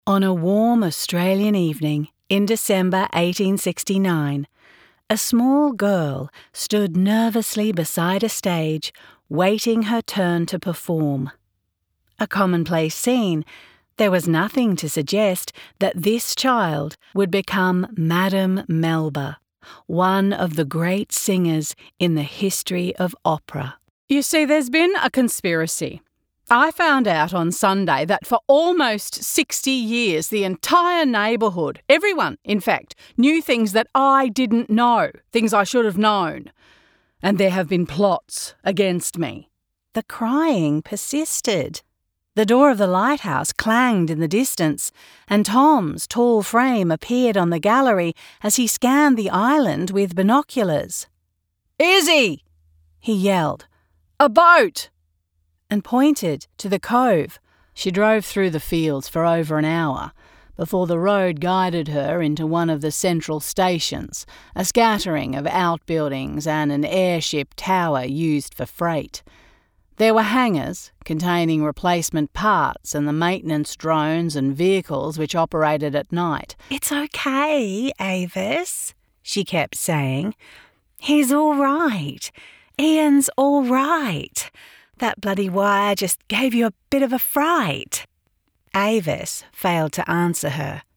On a warm Australian evening in December 1869, a small girl stood nervously beside a stage, waiting her turn to perform. A commonplace scene, there was nothing to suggest that this child would become Madame Melba, one of the great singers in the history of opera. You see, there's been a conspiracy. I found out on Sunday that for almost 60 years, the entire neighbourhood, everyone, in fact, knew things that I didn't know, things I should have known. And there have been plots against me. The crying persisted. The door of the lighthouse clanged in the distance, and Tom's tall frame appeared on the gallery as he scanned the island with binoculars. "Izzy!" he yelled. "A boat!" and pointed to the cove. She drove through the fields for over an hour before the road guided her into one of the central stations, a scattering of outbuildings and an airship tower used for freight. There were hangars containing replacement parts and the maintenance drones and vehicles which operated at night. "It's okay, Avis," she kept saying. "He's all right. Ian's all right. That bloody wire just gave you a bit of a fright." Avis failed to answer her.